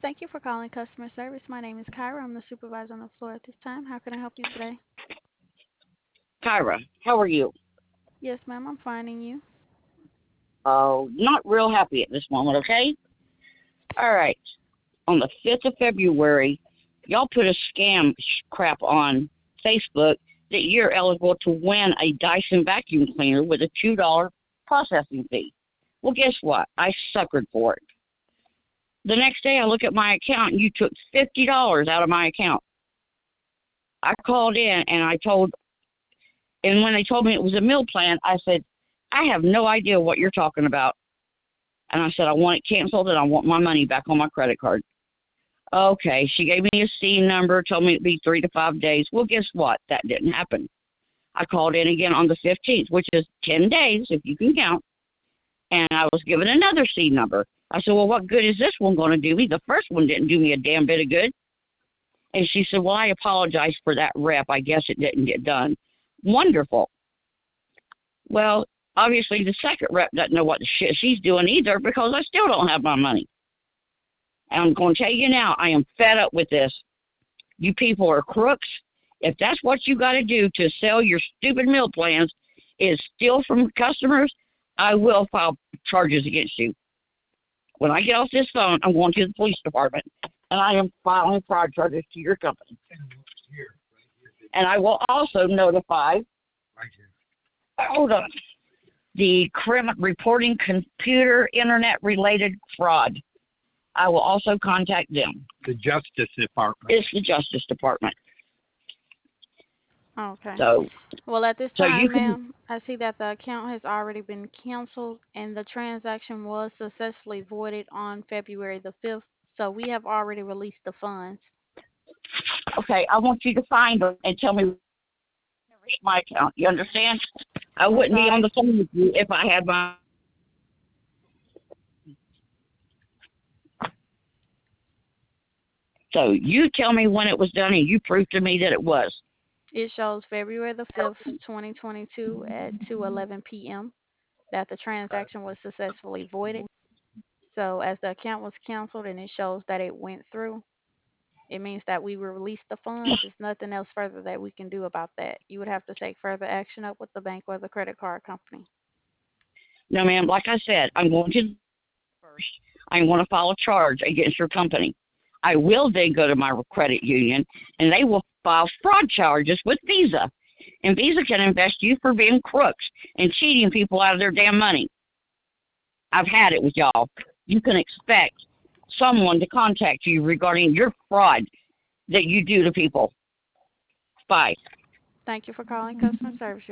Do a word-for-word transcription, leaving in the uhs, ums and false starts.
Thank you for calling customer service. My name is Kyra. I'm the supervisor on the floor at this time. How can I help you today? Kyra, how are you? Yes, ma'am. I'm finding you. Uh, not real happy at this moment, okay? All right. On the fifth of February, y'all put a scam sh- crap on Facebook that you're eligible to win a Dyson vacuum cleaner with a two dollars processing fee. Well, guess what? I suckered for it. The next day, I look at my account and you took fifty dollars out of my account. I called in and I told, and when they told me it was a meal plan, I said, I have no idea what you're talking about. And I said, I want it canceled and I want my money back on my credit card. Okay, she gave me a C number, told me it'd be three to five days. Well, guess what? That didn't happen. I called in again on the fifteenth, which is ten days, if you can count, and I was given another C number. I said, well, what good is this one going to do me? The first one didn't do me a damn bit of good. And she said, well, I apologize for that rep. I guess it didn't get done. Wonderful. Well, obviously the second rep doesn't know what the shit she's doing either because I still don't have my money. And I'm going to tell you now, I am fed up with this. You people are crooks. If that's what you got to do to sell your stupid meal plans is steal from customers, I will file charges against you. When I get off this phone, I'm going to the police department, and I am filing fraud charges to your company. And I will also notify, hold on, the crim reporting computer internet-related fraud. I will also contact them. The Justice Department. It's the Justice Department. Okay. So, Well, at this so you time, can, ma'am, I see that the account has already been canceled and the transaction was successfully voided on February the fifth. So we have already released the funds. okay, I want you to find them and tell me my account. You understand? I I'm wouldn't be on sorry. the phone with you if I had my. So you tell me when it was done, and you prove to me that it was. It shows February the fifth, twenty twenty-two at two eleven p.m. that the transaction was successfully voided. So as the account was canceled and it shows that it went through, it means that we will release the funds. There's nothing else further that we can do about that. You would have to take further action up with the bank or the credit card company. No, ma'am. Like I said, I'm going to first. I'm going to file a charge against your company. I will then go to my credit union, and they will file fraud charges with Visa. And Visa can invest you for being crooks and cheating people out of their damn money. I've had it with y'all. You can expect someone to contact you regarding your fraud that you do to people. Bye. Thank you for calling customer service.